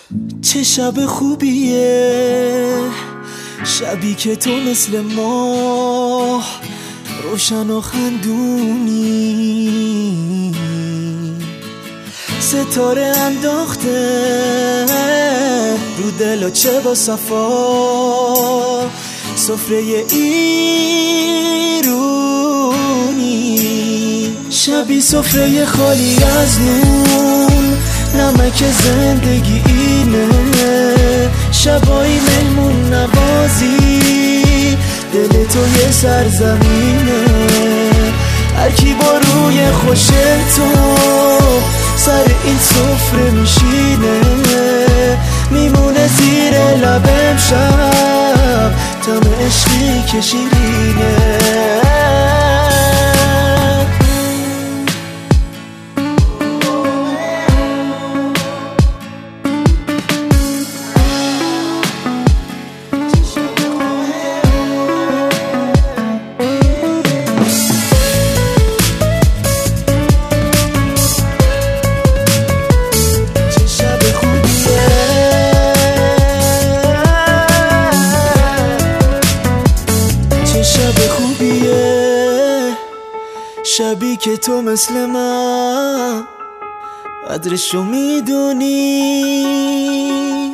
چه شب خوبیه، شبی که تو مثل ماه روشن و خندونی، ستاره انداخته رو دل و چه با صفا، سفره ایرونی، شبی سفره خالی از نون، نمک زندگی اینه، شبایی مهمون نوازی، دل تو یه سرزمینه، هر کی با روی خوش تو سر این سفره میشینه، میمونه زیر لبم شب طعم عشقی که شیرینه. شبی که تو مثل من قدرشو میدونی،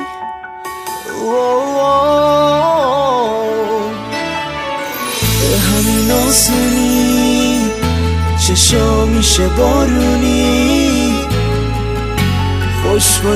به همین آسونی چشا میشه بارونی، خوش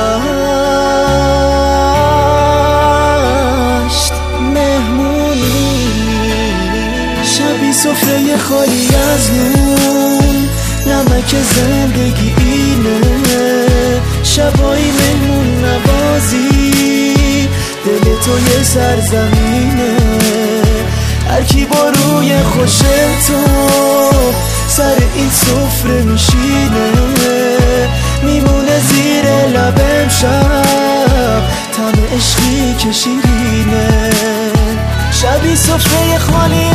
گذشت مهمونی، شبی سفره خالی از نون، نمک زندگی اینه، شبایی مهمون نوازی، دل تو یه سرزمینه، هر کی با روی خوش تو سر این سفره میشینه، میمونه زیر لبم شب طعم عشقی که شیرینه، شبی سفره خالی